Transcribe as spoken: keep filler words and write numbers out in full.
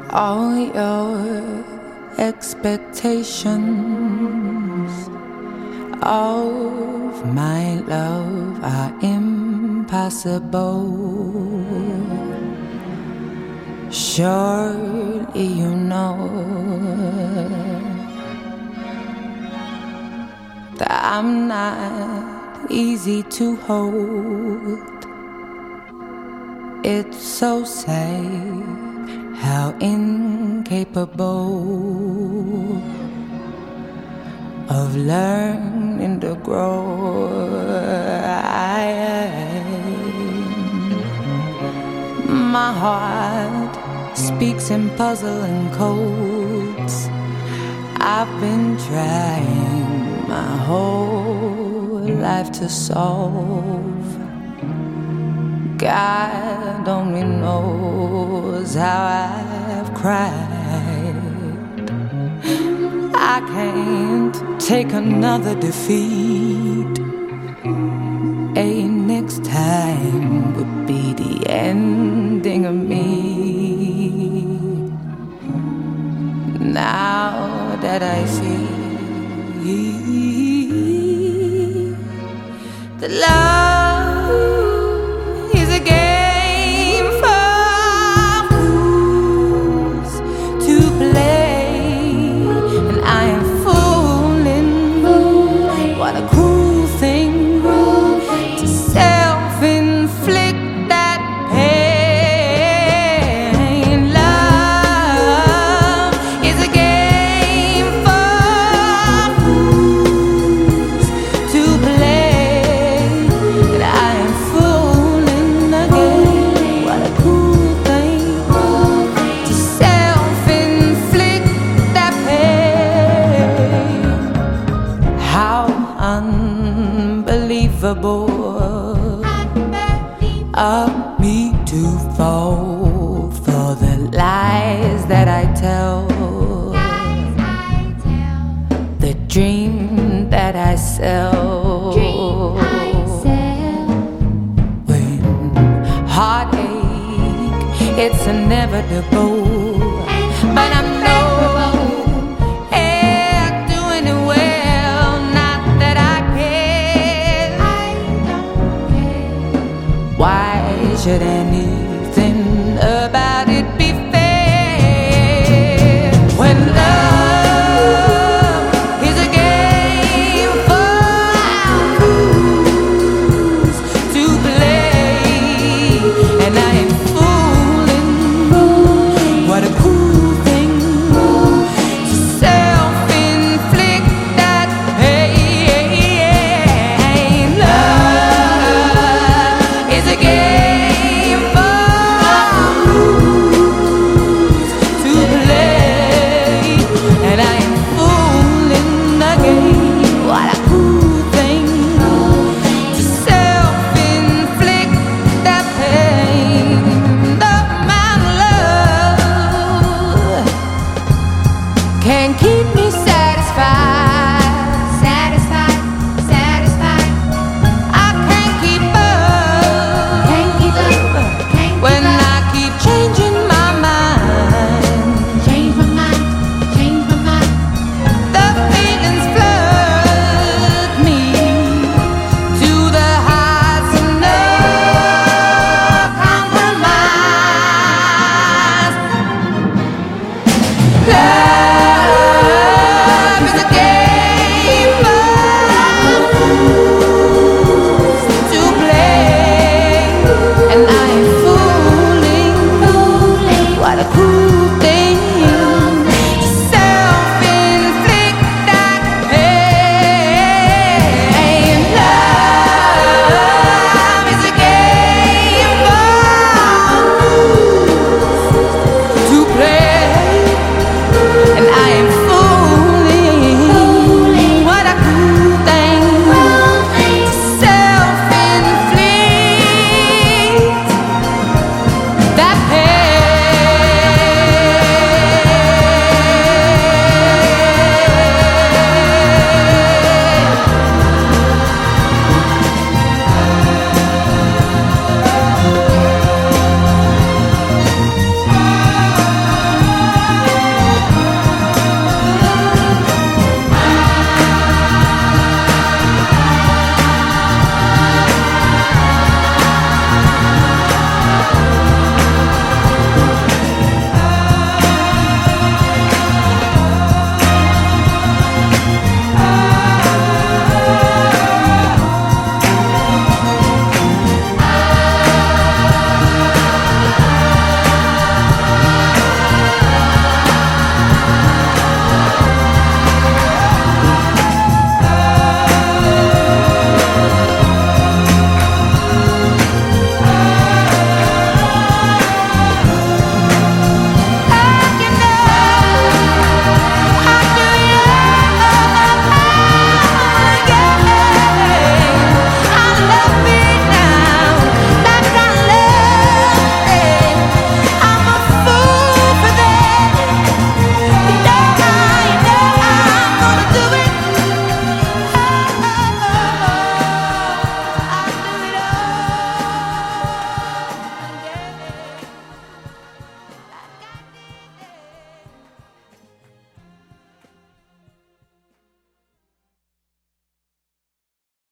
All your expectations of my love are impossible. Surely you know that I'm not easy to hold. It's so sad how incapable of learning to grow I am. My heart speaks in puzzling codes. I've been trying my whole life to solve. God only knows how I've cried. I can't take another defeat. A next time would be the ending of me. Now that I see that love is a game for fools to play, and I am fooling. What a cruel thing to self-inflict that pain. Love is a game for fools to play, and I am fooling again. What a cruel thing to self-inflict that pain. How unbelievable of me to fall for the lies that I tell, the dream that I sell. When heartache, it's inevitable, but I'm no yeah, doing it well. Not that I care. Why should any